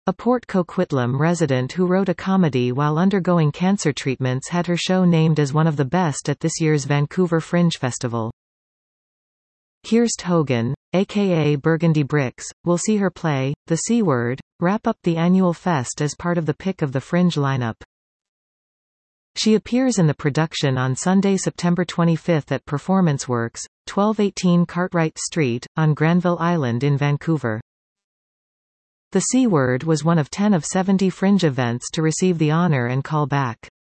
A Port Coquitlam resident who wrote a comedy while undergoing cancer treatments had her show named as one of the best at this year's Vancouver Fringe Festival. Kirst Hogan, aka Burgundy Bricks, will see her play, The C Word, wrap up the annual fest as part of the Pick of the Fringe lineup. She appears in the production on Sunday, September 25 at Performance Works, 1218 Cartwright Street, on Granville Island in Vancouver. The C Word was one of 10 of 70 Fringe events to receive the honor and call back.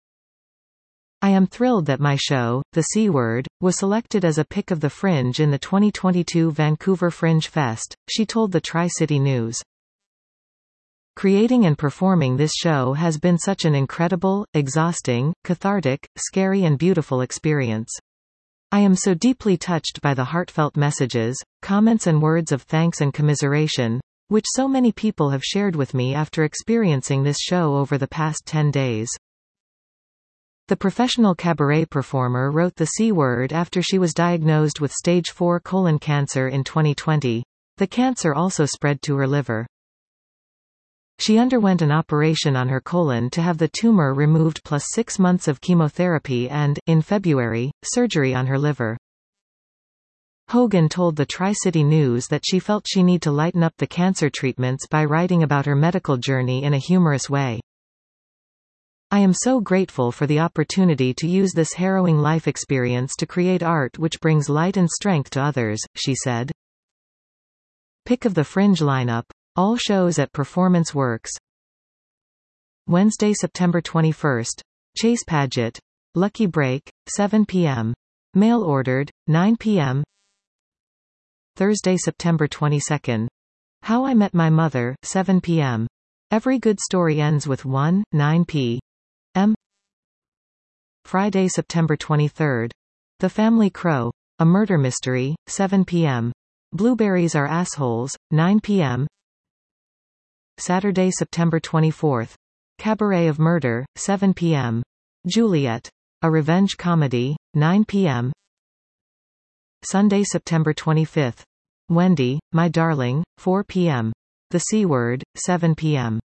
I am thrilled that my show, The C Word, was selected as a Pick of the Fringe in the 2022 Vancouver Fringe Fest, she told the Tri-City News. Creating and performing this show has been such an incredible, exhausting, cathartic, scary and beautiful experience. I am so deeply touched by the heartfelt messages, comments and words of thanks and commiseration, which so many people have shared with me after experiencing this show over the past 10 days. The professional cabaret performer wrote The C Word after she was diagnosed with stage 4 colon cancer in 2020. The cancer also spread to her liver. She underwent an operation on her colon to have the tumor removed plus 6 months of chemotherapy and, in February, surgery on her liver. Hogan told the Tri-City News that she felt she needed to lighten up the cancer treatments by writing about her medical journey in a humorous way. I am so grateful for the opportunity to use this harrowing life experience to create art which brings light and strength to others, she said. Pick of the Fringe lineup. All shows at Performance Works. Wednesday, September 21. Chase Paget. Lucky Break, 7 p.m. Mail ordered, 9 p.m. Thursday, September 22. How I Met My Mother, 7 p.m. Every good story ends with 1, 9 p.m. Friday, September 23. The Family Crow. A Murder Mystery, 7 p.m. Blueberries Are Assholes, 9 p.m. Saturday, September 24. Cabaret of Murder, 7 p.m. Juliet. A Revenge Comedy, 9 p.m. Sunday, September 25. Wendy, My Darling, 4 p.m. The C Word, 7 p.m.